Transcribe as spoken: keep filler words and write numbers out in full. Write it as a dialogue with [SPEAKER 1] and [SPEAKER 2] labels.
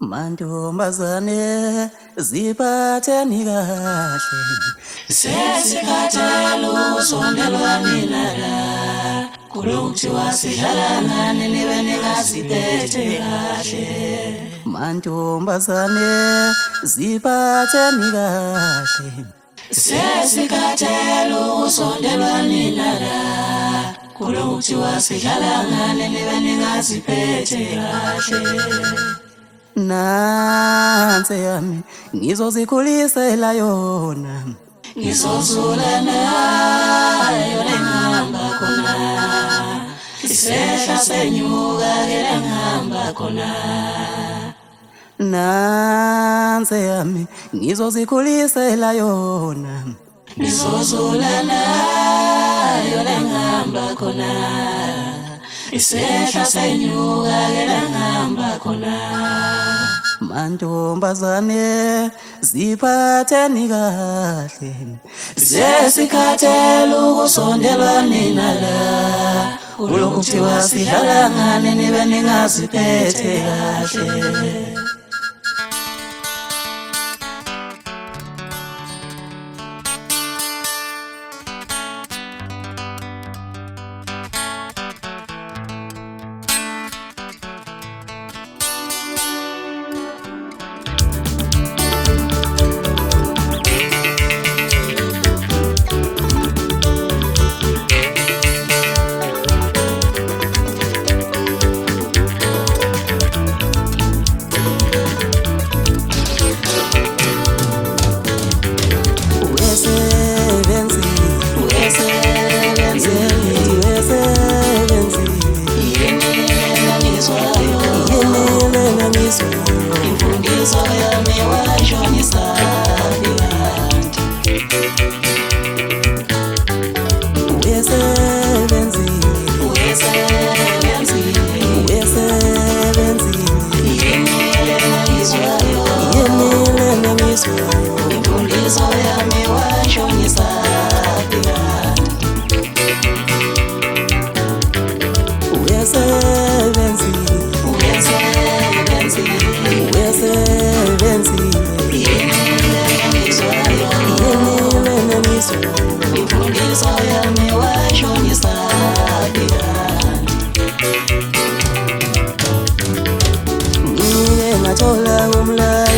[SPEAKER 1] Mantombazane ziphatheni kahle,
[SPEAKER 2] sesikhathele ukusondelwana nala kulokuthiwa sidlala ngani nibe ningasiphethe kahle.
[SPEAKER 1] mantombazane ziphatheni kahle,
[SPEAKER 2] sesikhathele ukusondelwana nala kulokuthiwa sidlala ngani nibe ningasiphethe kahle.
[SPEAKER 1] nansi yami ngizozikhulisela yona,
[SPEAKER 2] ngizozula nayo lengihamba khona, isehla senyuka ke lengihamba khona.
[SPEAKER 1] nansi yami ngizozikhulisela yona,
[SPEAKER 2] ngizozula nayo lengihamba khona, isehla senyuka ke lengihamba khona.
[SPEAKER 1] mantombazane ziphatheni kahle,
[SPEAKER 2] sesikhathele ukusondelwana nala kulokuthiwa sidlala ngani nibe ningasiphethe kahle. Imfundiso yami washonisa
[SPEAKER 1] uyesebenzi
[SPEAKER 2] uyesebenzi
[SPEAKER 1] uyesebenzi
[SPEAKER 2] yemile ngizwayo
[SPEAKER 1] yemile ngizwayo
[SPEAKER 2] imfundiso yami washonisa
[SPEAKER 1] uyesebenzi
[SPEAKER 2] uyesebenzi
[SPEAKER 1] uyesebenzi
[SPEAKER 2] yemile ngizwayo
[SPEAKER 1] yemile ngizwayo
[SPEAKER 2] imfundiso yami washonisa
[SPEAKER 1] ngike ngathola umlayo